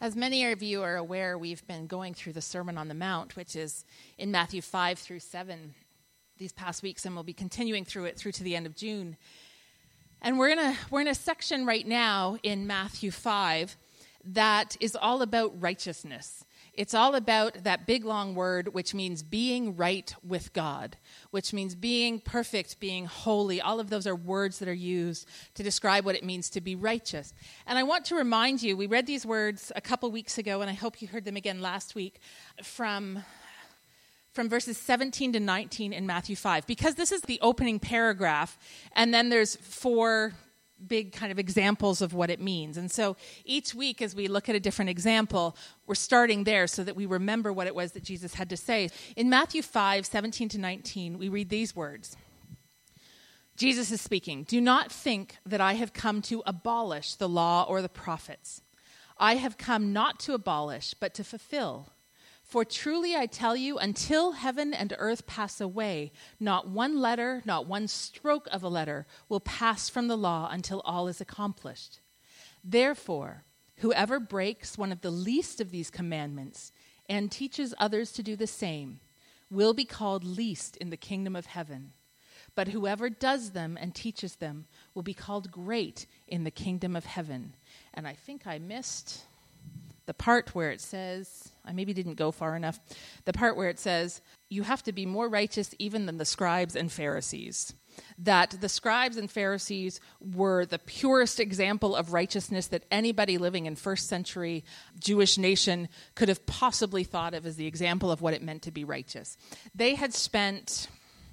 As many of you are aware, we've been going through the Sermon on the Mount, which is in Matthew 5 through 7 these past weeks, and we'll be continuing through it through to the end of June. And we're in a section right now in Matthew 5 that is all about righteousness. It's all about that big long word, which means being right with God, which means being perfect, being holy. All of those are words that are used to describe what it means to be righteous. And I want to remind you, we read these words a couple weeks ago, and I hope you heard them again last week, from verses 17 to 19 in Matthew 5, because this is the opening paragraph, and then there's four big kind of examples of what it means. And so each week as we look at a different example, we're starting there so that we remember what it was that Jesus had to say. In Matthew 5, 17 to 19, we read these words. Jesus is speaking, "Do not think that I have come to abolish the law or the prophets. I have come not to abolish, but to fulfill. For truly I tell you, until heaven and earth pass away, not one letter, not one stroke of a letter will pass from the law until all is accomplished. Therefore, whoever breaks one of the least of these commandments and teaches others to do the same will be called least in the kingdom of heaven. But whoever does them and teaches them will be called great in the kingdom of heaven." And I think I missed the part where it says, I maybe didn't go far enough, the part where it says, you have to be more righteous even than the scribes and Pharisees. That the scribes and Pharisees were the purest example of righteousness that anybody living in first century Jewish nation could have possibly thought of as the example of what it meant to be righteous. They had spent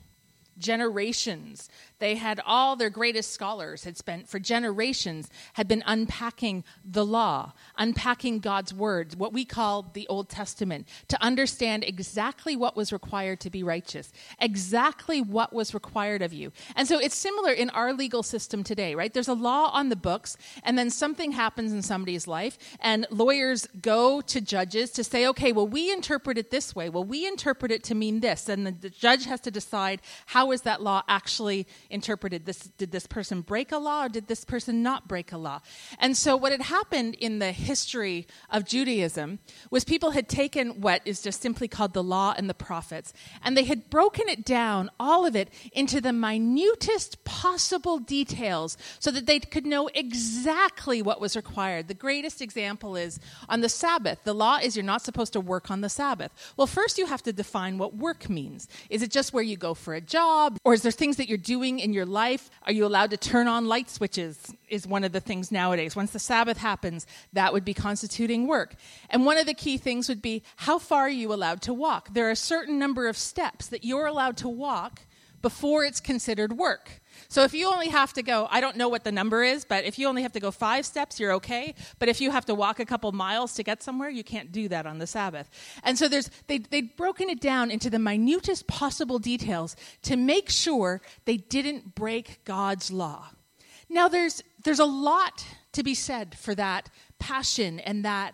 generations. They had all their greatest scholars had spent for generations, had been unpacking the law, unpacking God's word, what we call the Old Testament, to understand exactly what was required to be righteous, exactly what was required of you. And so it's similar in our legal system today, right? There's a law on the books, and then something happens in somebody's life, and lawyers go to judges to say, okay, well, we interpret it this way. Well, we interpret it to mean this. And the judge has to decide, how is that law actually interpreted? Did this person break a law, or did this person not break a law? And so what had happened in the history of Judaism was people had taken what is just simply called the law and the prophets, and they had broken it down, all of it, into the minutest possible details so that they could know exactly what was required. The greatest example is on the Sabbath. The law is you're not supposed to work on the Sabbath. Well, first you have to define what work means. Is it just where you go for a job, or is there things that you're doing in your life? Are you allowed to turn on light switches is one of the things nowadays. Once the Sabbath happens, that would be constituting work. And one of the key things would be, how far are you allowed to walk? There are a certain number of steps that you're allowed to walk before it's considered work. So if you only have to go, I don't know what the number is, but if you only have to go 5 steps, you're okay. But if you have to walk a couple miles to get somewhere, you can't do that on the Sabbath. And so they'd broken it down into the minutest possible details to make sure they didn't break God's law. Now there's a lot to be said for that passion and that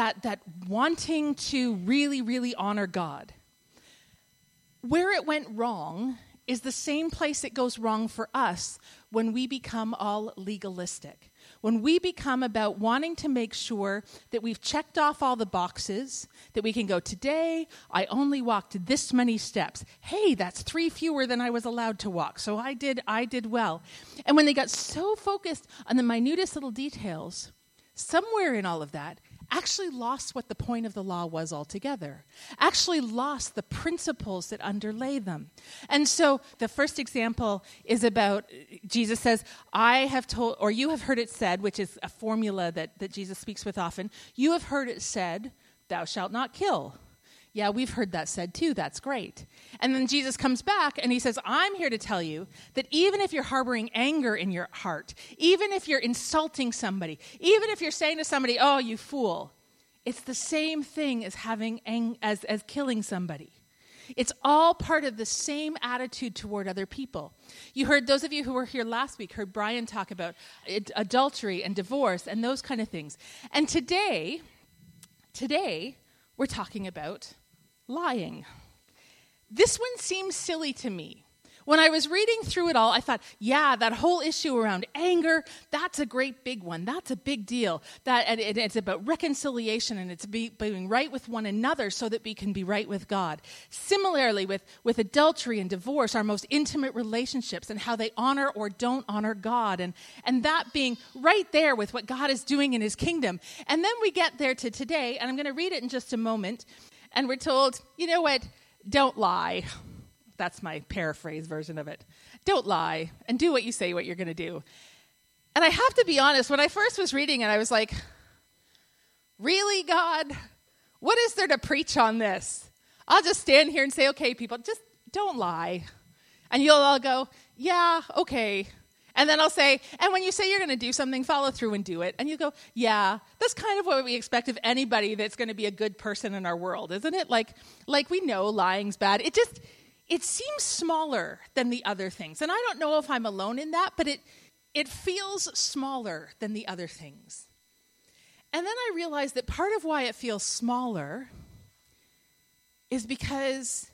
wanting to really, really honor God. Where it went wrong is the same place it goes wrong for us when we become all legalistic. When we become about wanting to make sure that we've checked off all the boxes, that we can go, today I only walked this many steps. Hey, that's 3 fewer than I was allowed to walk, so I did well. And when they got so focused on the minutest little details, somewhere in all of that, actually lost what the point of the law was altogether, actually lost the principles that underlay them. And so the first example is about, Jesus says, I have told, or you have heard it said, which is a formula that Jesus speaks with often, you have heard it said, thou shalt not kill. Yeah, we've heard that said too, that's great. And then Jesus comes back and he says, I'm here to tell you that even if you're harboring anger in your heart, even if you're insulting somebody, even if you're saying to somebody, oh, you fool, it's the same thing as as killing somebody. It's all part of the same attitude toward other people. You heard, those of you who were here last week, heard Brian talk about adultery and divorce and those kind of things. And today, we're talking about lying. This one seems silly to me. When I was reading through it all, I thought, yeah, that whole issue around anger, that's a great big one. That's a big deal. And it's about reconciliation, and it's being right with one another so that we can be right with God. Similarly, with adultery and divorce, our most intimate relationships and how they honor or don't honor God, and that being right there with what God is doing in his kingdom. And then we get there to today, and I'm going to read it in just a moment, and we're told, you know what, don't lie. That's my paraphrase version of it. Don't lie and do what you say what you're going to do. And I have to be honest, when I first was reading it, I was like, really, God? What is there to preach on this? I'll just stand here and say, okay, people, just don't lie. And you'll all go, yeah, okay. And then I'll say, and when you say you're going to do something, follow through and do it. And you go, yeah, that's kind of what we expect of anybody that's going to be a good person in our world, isn't it? Like we know lying's bad. It seems smaller than the other things. And I don't know if I'm alone in that, but it feels smaller than the other things. And then I realized that part of why it feels smaller is because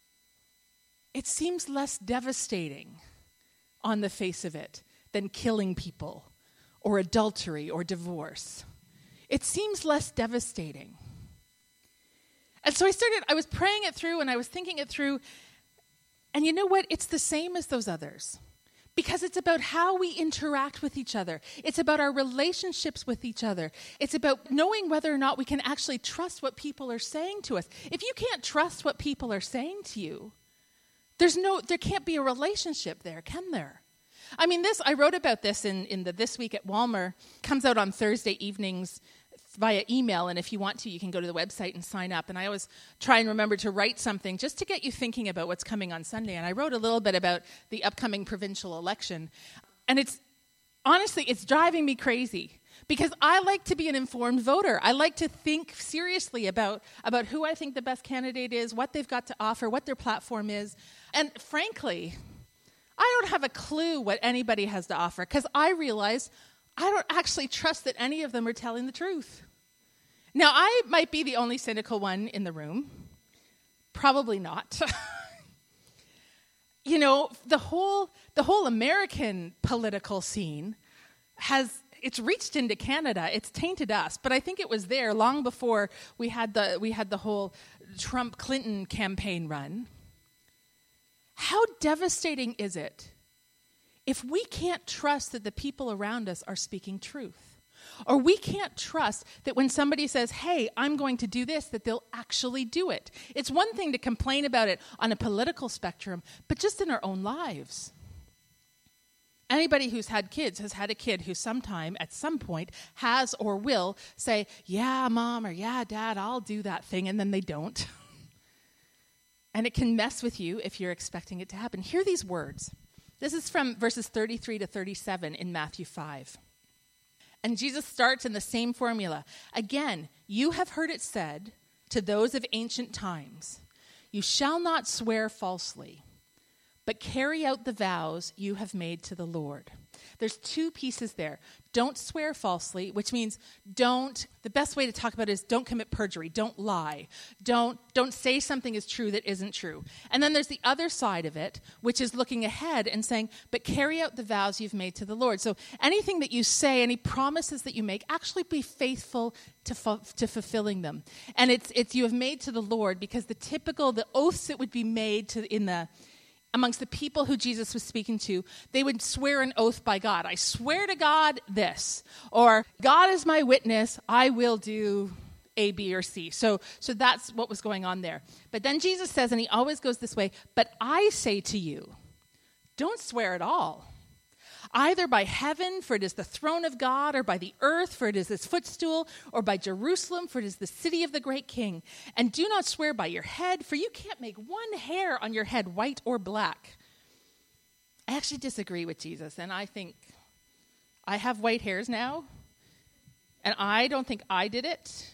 it seems less devastating on the face of it than killing people or adultery or divorce. It seems less devastating. And so I was praying it through and I was thinking it through. And you know what? It's the same as those others. Because it's about how we interact with each other. It's about our relationships with each other. It's about knowing whether or not we can actually trust what people are saying to us. If you can't trust what people are saying to you, there can't be a relationship there, can there? I mean, I wrote about this in the This Week at Walmer. Comes out on Thursday evenings via email, and if you want to, you can go to the website and sign up. And I always try and remember to write something just to get you thinking about what's coming on Sunday. And I wrote a little bit about the upcoming provincial election. And it's driving me crazy because I like to be an informed voter. I like to think seriously about who I think the best candidate is, what they've got to offer, what their platform is. And frankly, I don't have a clue what anybody has to offer because I realize I don't actually trust that any of them are telling the truth. Now, I might be the only cynical one in the room. Probably not. You know, the whole American political scene it's reached into Canada. It's tainted us, but I think it was there long before we had the whole Trump-Clinton campaign run. How devastating is it if we can't trust that the people around us are speaking truth? Or we can't trust that when somebody says, hey, I'm going to do this, that they'll actually do it. It's one thing to complain about it on a political spectrum, but just in our own lives. Anybody who's had kids has had a kid who sometime, at some point, has or will say, yeah, Mom, or yeah, Dad, I'll do that thing, and then they don't. And it can mess with you if you're expecting it to happen. Hear these words. This is from verses 33 to 37 in Matthew 5. And Jesus starts in the same formula. Again, you have heard it said to those of ancient times, you shall not swear falsely, but carry out the vows you have made to the Lord. There's two pieces there. Don't swear falsely, which means the best way to talk about it is don't commit perjury, don't lie, don't say something is true that isn't true. And then there's the other side of it, which is looking ahead and saying, but carry out the vows you've made to the Lord. So anything that you say, any promises that you make, actually be faithful to fulfilling them. And it's you have made to the Lord because the oaths that would be made amongst the people who Jesus was speaking to, they would swear an oath by God. I swear to God this. Or, God is my witness, I will do A, B, or C. So that's what was going on there. But then Jesus says, and he always goes this way, but I say to you, don't swear at all. Either by heaven, for it is the throne of God, or by the earth, for it is his footstool, or by Jerusalem, for it is the city of the great king. And do not swear by your head, for you can't make one hair on your head white or black. I actually disagree with Jesus, and I think I have white hairs now, and I don't think I did it,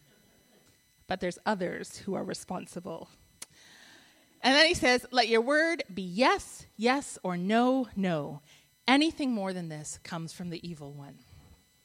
but there's others who are responsible. And then he says, let your word be yes, yes, or no, no. Anything more than this comes from the evil one.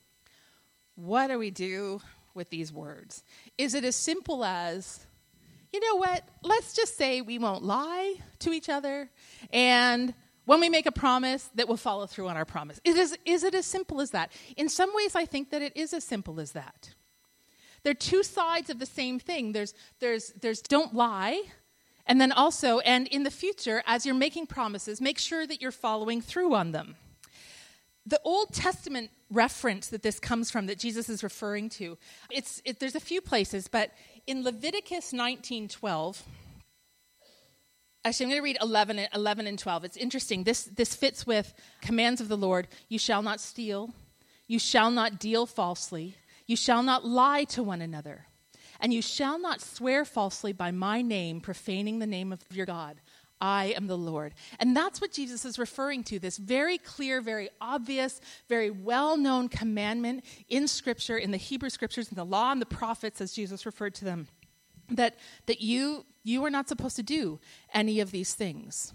What do we do with these words? Is it as simple as, you know what? Let's just say we won't lie to each other, and when we make a promise, that we'll follow through on our promise. Is it as simple as that? In some ways, I think that it is as simple as that. They're two sides of the same thing. There's don't lie, and then also, and in the future, as you're making promises, make sure that you're following through on them. The Old Testament reference that this comes from, that Jesus is referring to, there's a few places, but in Leviticus 19:12, actually I'm going to read 11 and 12. It's interesting. This fits with commands of the Lord. You shall not steal. You shall not deal falsely. You shall not lie to one another. And you shall not swear falsely by my name, profaning the name of your God. I am the Lord. And that's what Jesus is referring to, this very clear, very obvious, very well-known commandment in Scripture, in the Hebrew Scriptures, in the law and the prophets, as Jesus referred to them, that you are not supposed to do any of these things.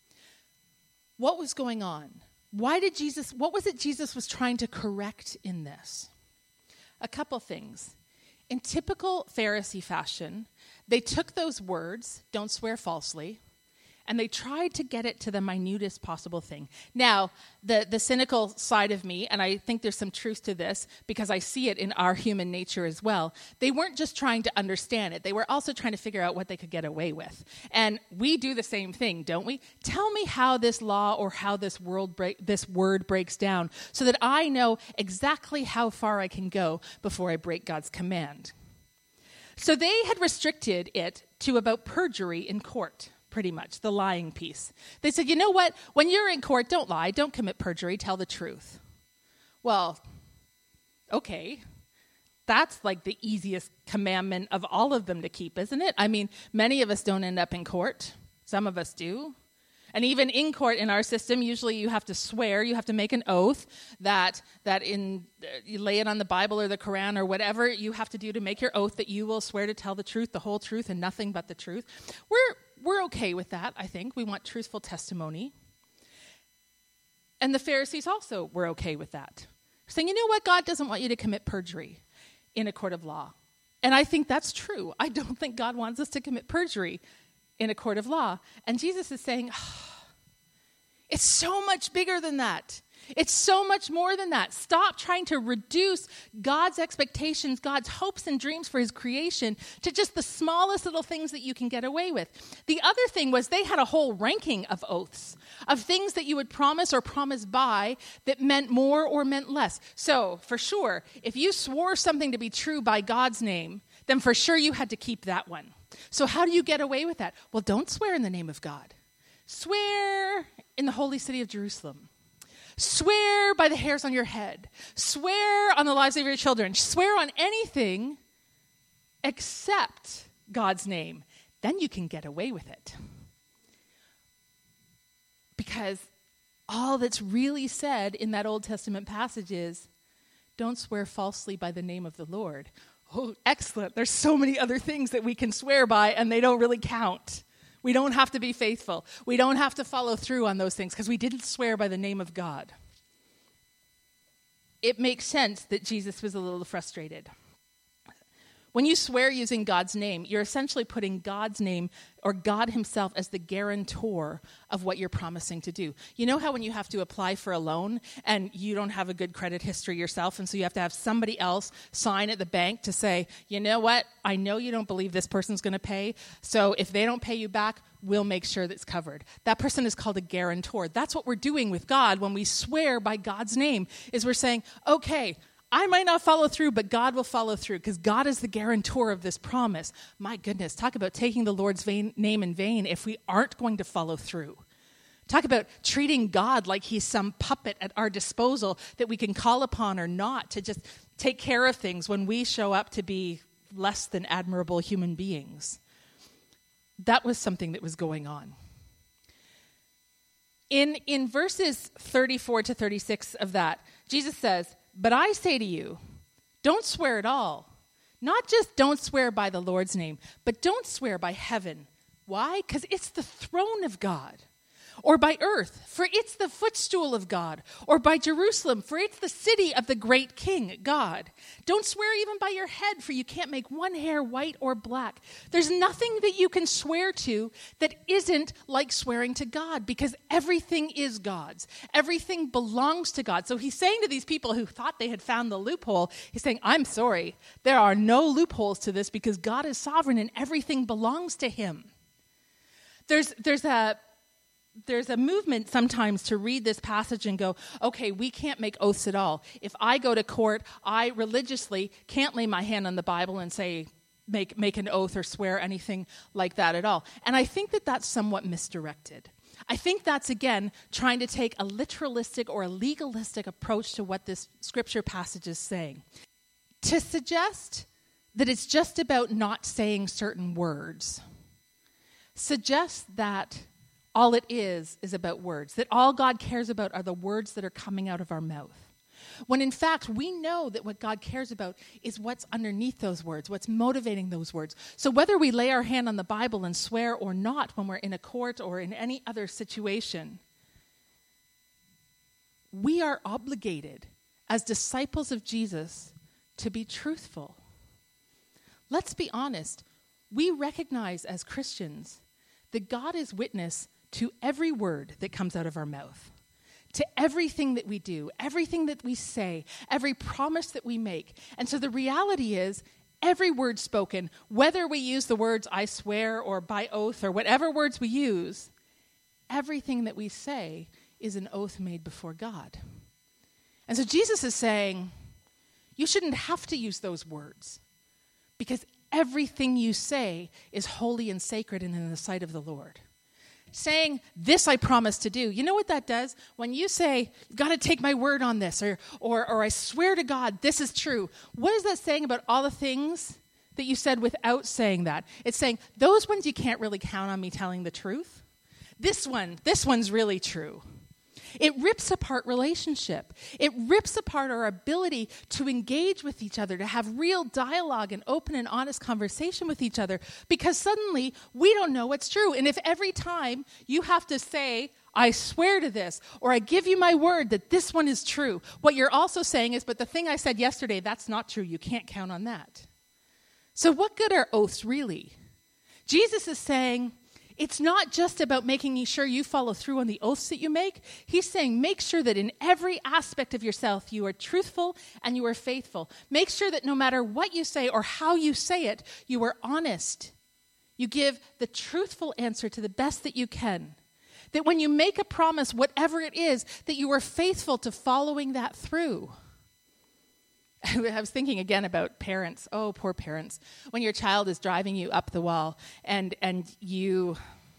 What was going on? What was it Jesus was trying to correct in this? A couple things. In typical Pharisee fashion, they took those words, don't swear falsely, and they tried to get it to the minutest possible thing. Now, the cynical side of me, and I think there's some truth to this because I see it in our human nature as well, they weren't just trying to understand it. They were also trying to figure out what they could get away with. And we do the same thing, don't we? Tell me how this law or how this word breaks down so that I know exactly how far I can go before I break God's command. So they had restricted it to about perjury in court. Pretty much, the lying piece. They said, you know what? When you're in court, don't lie, don't commit perjury, tell the truth. Well, okay. That's like the easiest commandment of all of them to keep, isn't it? I mean, many of us don't end up in court. Some of us do. And even in court in our system, usually you have to swear, you have to make an oath that you lay it on the Bible or the Quran or whatever you have to do to make your oath that you will swear to tell the truth, the whole truth, and nothing but the truth. We're okay with that, I think. We want truthful testimony. And the Pharisees also were okay with that. Saying, you know what? God doesn't want you to commit perjury in a court of law. And I think that's true. I don't think God wants us to commit perjury in a court of law. And Jesus is saying, it's so much bigger than that. It's so much more than that. Stop trying to reduce God's expectations, God's hopes and dreams for his creation to just the smallest little things that you can get away with. The other thing was they had a whole ranking of oaths, of things that you would promise or promise by that meant more or meant less. So, for sure, if you swore something to be true by God's name, then for sure you had to keep that one. So how do you get away with that? Well, don't swear in the name of God. Swear in the holy city of Jerusalem. Swear by the hairs on your head. Swear on the lives of your children. Swear on anything except God's name. Then you can get away with it. Because all that's really said in that Old Testament passage is, don't swear falsely by the name of the Lord. Oh, excellent. There's so many other things that we can swear by, and they don't really count. We don't have to be faithful. We don't have to follow through on those things because we didn't swear by the name of God. It makes sense that Jesus was a little frustrated. When you swear using God's name, you're essentially putting God's name or God himself as the guarantor of what you're promising to do. You know how when you have to apply for a loan and you don't have a good credit history yourself, and so you have to have somebody else sign at the bank to say, you know what, I know you don't believe this person's going to pay, so if they don't pay you back, we'll make sure that's covered. That person is called a guarantor. That's what we're doing with God when we swear by God's name, is we're saying, okay, I might not follow through, but God will follow through because God is the guarantor of this promise. My goodness, talk about taking the Lord's name in vain if we aren't going to follow through. Talk about treating God like he's some puppet at our disposal that we can call upon or not to just take care of things when we show up to be less than admirable human beings. That was something that was going on. In verses 34 to 36 of that, Jesus says, but I say to you, don't swear at all. Not just don't swear by the Lord's name, but don't swear by heaven. Why? Because it's the throne of God. or by earth, for it's the footstool of God, or by Jerusalem, for it's the city of the great King, God. Don't swear even by your head, for you can't make one hair white or black. There's nothing that you can swear to that isn't like swearing to God, because everything is God's. Everything belongs to God. So he's saying to these people who thought they had found the loophole, he's saying, I'm sorry, there are no loopholes to this because God is sovereign and everything belongs to him. There's a movement sometimes to read this passage and go, okay, we can't make oaths at all. If I go to court, I religiously can't lay my hand on the Bible and say, make an oath or swear anything like that at all. And I think that that's somewhat misdirected. I think that's, again, trying to take a literalistic or a legalistic approach to what this scripture passage is saying. To suggest that it's just about not saying certain words suggests that all it is about words, that all God cares about are the words that are coming out of our mouth. When in fact, we know that what God cares about is what's underneath those words, what's motivating those words. So whether we lay our hand on the Bible and swear or not when we're in a court or in any other situation, we are obligated as disciples of Jesus to be truthful. Let's be honest. We recognize as Christians that God is witness to every word that comes out of our mouth, to everything that we do, everything that we say, every promise that we make. And so the reality is, every word spoken, whether we use the words I swear or by oath or whatever words we use, everything that we say is an oath made before God. And so Jesus is saying, you shouldn't have to use those words because everything you say is holy and sacred and in the sight of the Lord. Saying, this I promise to do. You know what that does? When you say, you've got to take my word on this, or I swear to God, this is true. What is that saying about all the things that you said without saying that? It's saying, those ones you can't really count on me telling the truth. This one's really true. It rips apart relationship. It rips apart our ability to engage with each other, to have real dialogue and open and honest conversation with each other, because suddenly we don't know what's true. And if every time you have to say, I swear to this, or I give you my word that this one is true, what you're also saying is, but the thing I said yesterday, that's not true. You can't count on that. So what good are oaths really? Jesus is saying, it's not just about making sure you follow through on the oaths that you make. He's saying make sure that in every aspect of yourself you are truthful and you are faithful. Make sure that no matter what you say or how you say it, you are honest. You give the truthful answer to the best that you can. That when you make a promise, whatever it is, that you are faithful to following that through. I was thinking again about parents. Oh, poor parents. When your child is driving you up the wall and you,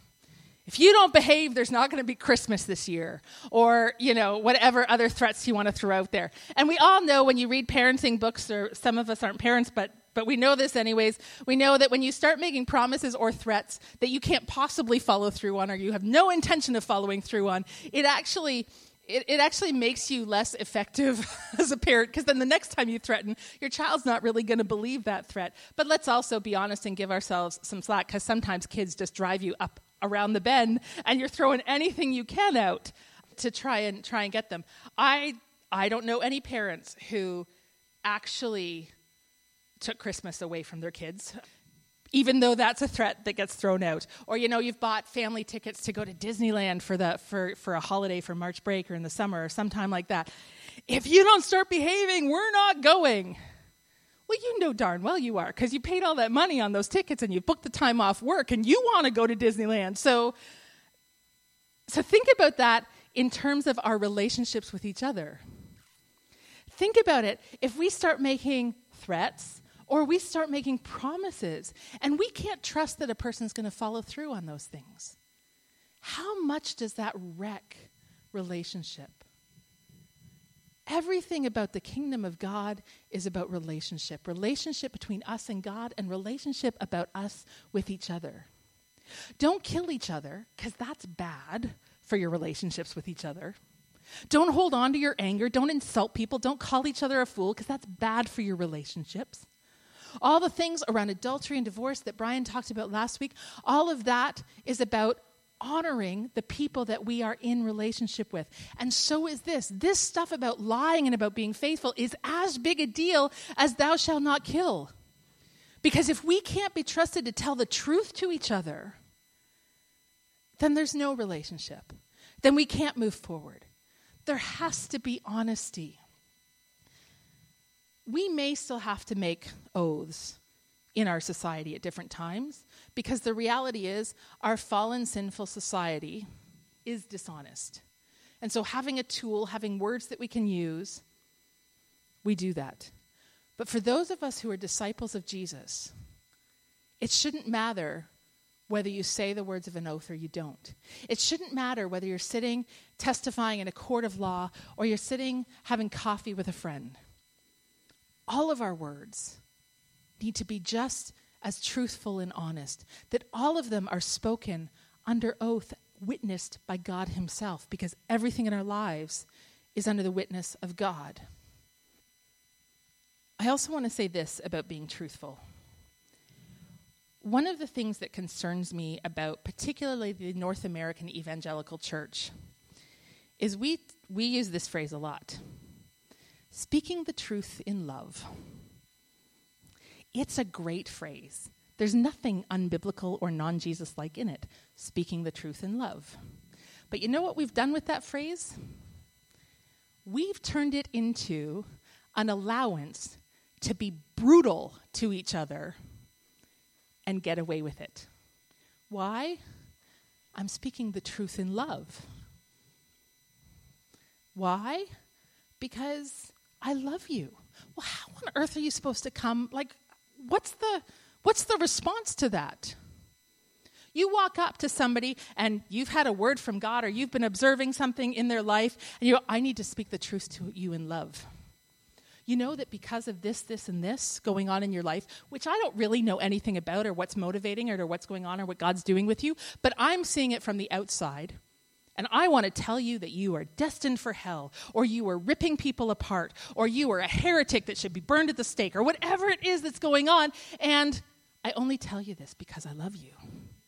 if you don't behave, there's not going to be Christmas this year. Or, whatever other threats you want to throw out there. And we all know when you read parenting books, or some of us aren't parents, but we know this anyways. We know that when you start making promises or threats that you can't possibly follow through on, or you have no intention of following through on, it actually makes you less effective as a parent, because then the next time you threaten, your child's not really going to believe that threat. But let's also be honest and give ourselves some slack, because sometimes kids just drive you up around the bend, and you're throwing anything you can out to try and get them. I don't know any parents who actually took Christmas away from their kids, even though that's a threat that gets thrown out. Or, you've bought family tickets to go to Disneyland for a holiday for March break or in the summer or sometime like that. If you don't start behaving, we're not going. Well, you know darn well you are, because you paid all that money on those tickets and you booked the time off work and you want to go to Disneyland. So think about that in terms of our relationships with each other. Think about it. If we start making threats, or we start making promises, and we can't trust that a person's going to follow through on those things, how much does that wreck relationship? Everything about the kingdom of God is about relationship. Relationship between us and God, and relationship about us with each other. Don't kill each other, because that's bad for your relationships with each other. Don't hold on to your anger. Don't insult people. Don't call each other a fool, because that's bad for your relationships. All the things around adultery and divorce that Brian talked about last week, all of that is about honoring the people that we are in relationship with. And so is this. This stuff about lying and about being faithful is as big a deal as thou shalt not kill. Because if we can't be trusted to tell the truth to each other, then there's no relationship. Then we can't move forward. There has to be honesty. We may still have to make oaths in our society at different times, because the reality is our fallen, sinful society is dishonest. And so having a tool, having words that we can use, we do that. But for those of us who are disciples of Jesus, it shouldn't matter whether you say the words of an oath or you don't. It shouldn't matter whether you're sitting testifying in a court of law or you're sitting having coffee with a friend. All of our words need to be just as truthful and honest, that all of them are spoken under oath, witnessed by God himself, because everything in our lives is under the witness of God. I also want to say this about being truthful. One of the things that concerns me about particularly the North American evangelical church is we use this phrase a lot. Speaking the truth in love. It's a great phrase. There's nothing unbiblical or non-Jesus-like in it. Speaking the truth in love. But you know what we've done with that phrase? We've turned it into an allowance to be brutal to each other and get away with it. Why? I'm speaking the truth in love. Why? Because I love you. Well, how on earth are you supposed to come? Like, what's the response to that? You walk up to somebody and you've had a word from God or you've been observing something in their life and you go, I need to speak the truth to you in love. You know that because of this, this, and this going on in your life, which I don't really know anything about or what's motivating it or what's going on or what God's doing with you, but I'm seeing it from the outside. And I want to tell you that you are destined for hell, or you are ripping people apart, or you are a heretic that should be burned at the stake, or whatever it is that's going on. And I only tell you this because I love you.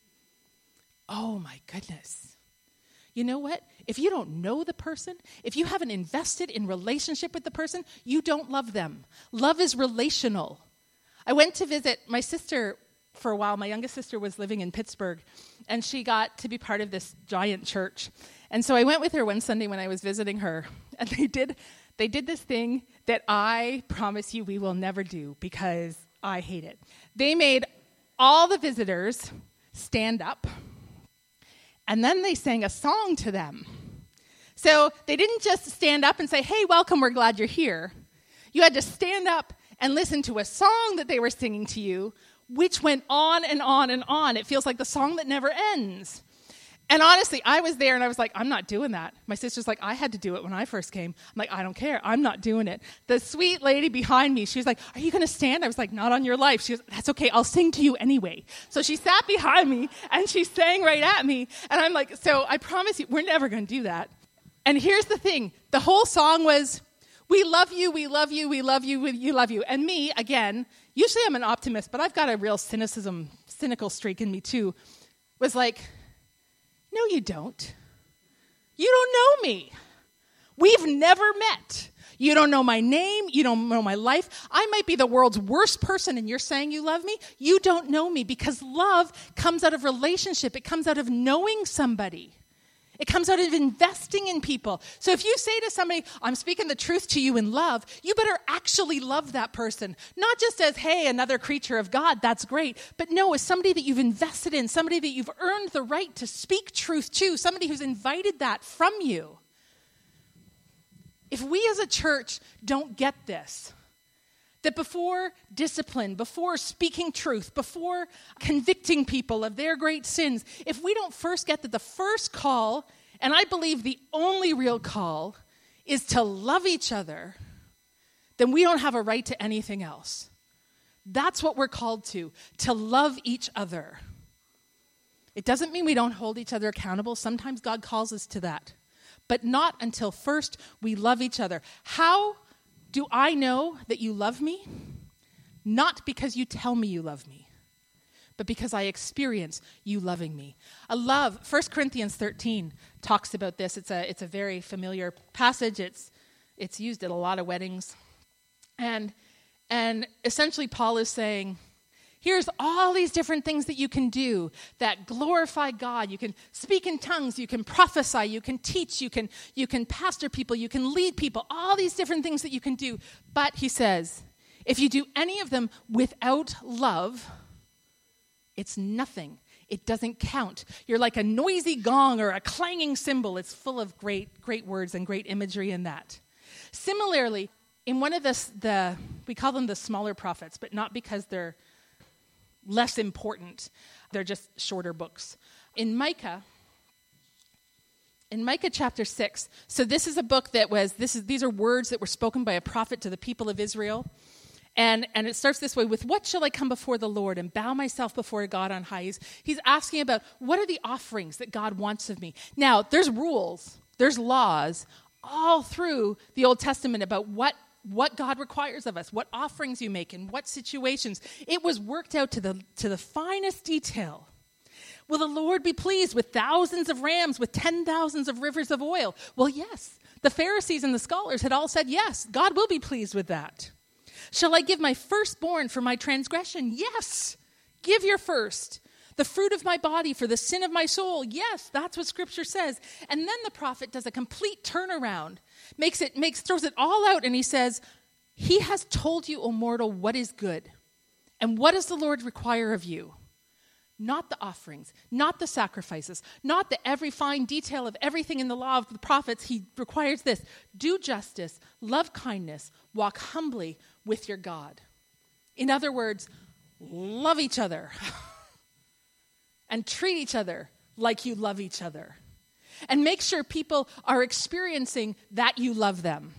Oh my goodness. You know what? If you don't know the person, if you haven't invested in relationship with the person, you don't love them. Love is relational. I went to visit my sister for a while. My youngest sister was living in Pittsburgh, and she got to be part of this giant church. And so I went with her one Sunday when I was visiting her, and they did this thing that I promise you we will never do because I hate it. They made all the visitors stand up, and then they sang a song to them. So they didn't just stand up and say, hey, welcome, we're glad you're here. You had to stand up and listen to a song that they were singing to you, which went on and on and on. It feels like the song that never ends. And honestly, I was there and I was like, I'm not doing that. My sister's like, I had to do it when I first came. I'm like, I don't care. I'm not doing it. The sweet lady behind me, she was like, are you going to stand? I was like, not on your life. She was, that's okay. I'll sing to you anyway. So she sat behind me and she sang right at me. And I'm like, so I promise you, we're never going to do that. And here's the thing. The whole song was, we love you, we love you, we love you, we love you. And me, again, usually I'm an optimist, but I've got a real cynical streak in me too, was like, no, you don't. You don't know me. We've never met. You don't know my name. You don't know my life. I might be the world's worst person and you're saying you love me. You don't know me, because love comes out of relationship. It comes out of knowing somebody. It comes out of investing in people. So if you say to somebody, I'm speaking the truth to you in love, you better actually love that person. Not just as, hey, another creature of God, that's great. But no, as somebody that you've invested in, somebody that you've earned the right to speak truth to, somebody who's invited that from you. If we as a church don't get this, that before discipline, before speaking truth, before convicting people of their great sins, if we don't first get that the first call, and I believe the only real call, is to love each other, then we don't have a right to anything else. That's what we're called to love each other. It doesn't mean we don't hold each other accountable. Sometimes God calls us to that. But not until first we love each other. How do I know that you love me? Not because you tell me you love me, but because I experience you loving me. I love 1 Corinthians 13 talks about this. It's a very familiar passage. It's used at a lot of weddings. And essentially Paul is saying, here's all these different things that you can do that glorify God. You can speak in tongues, you can prophesy, you can teach, you can pastor people, you can lead people, all these different things that you can do. But he says, if you do any of them without love, it's nothing. It doesn't count. You're like a noisy gong or a clanging cymbal. It's full of great words and great imagery in that. Similarly, in one of we call them the smaller prophets, but not because they're less important. They're just shorter books. In Micah chapter 6, so this is a book these are words that were spoken by a prophet to the people of Israel. And it starts this way, with what shall I come before the Lord and bow myself before God on high? He's asking about what are the offerings that God wants of me. Now, there's rules, there's laws all through the Old Testament about what God requires of us, what offerings you make, in what situations. It was worked out to the finest detail. Will the Lord be pleased with thousands of rams, with 10,000s of rivers of oil? Well, yes. The Pharisees and the scholars had all said, yes, God will be pleased with that. Shall I give my firstborn for my transgression? Yes. Give your first. The fruit of my body for the sin of my soul. Yes, that's what Scripture says. And then the prophet does a complete turnaround, throws it all out, and he says, he has told you, O mortal, what is good. And what does the Lord require of you? Not the offerings, not the sacrifices, not the every fine detail of everything in the law of the prophets. He requires this: do justice, love kindness, walk humbly with your God. In other words, love each other and treat each other like you love each other. And make sure people are experiencing that you love them.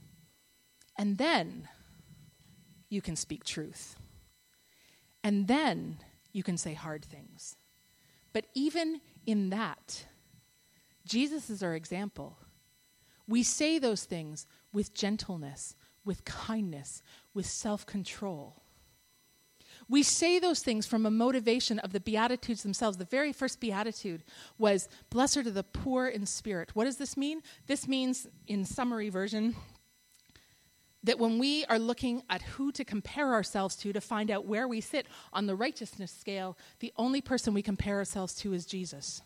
And then you can speak truth. And then you can say hard things. But even in that, Jesus is our example. We say those things with gentleness, with kindness, with self-control. We say those things from a motivation of the Beatitudes themselves. The very first Beatitude was, blessed are the poor in spirit. What does this mean? This means, in summary version, that when we are looking at who to compare ourselves to find out where we sit on the righteousness scale, the only person we compare ourselves to is Jesus.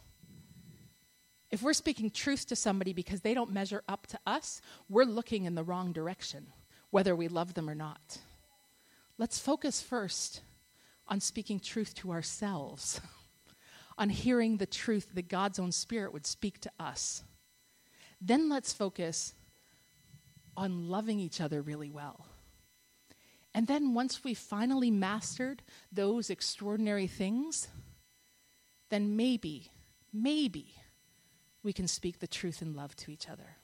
If we're speaking truth to somebody because they don't measure up to us, we're looking in the wrong direction, whether we love them or not. Let's focus first on speaking truth to ourselves, on hearing the truth that God's own Spirit would speak to us. Then let's focus on loving each other really well. And then once we've finally mastered those extraordinary things, then maybe we can speak the truth in love to each other.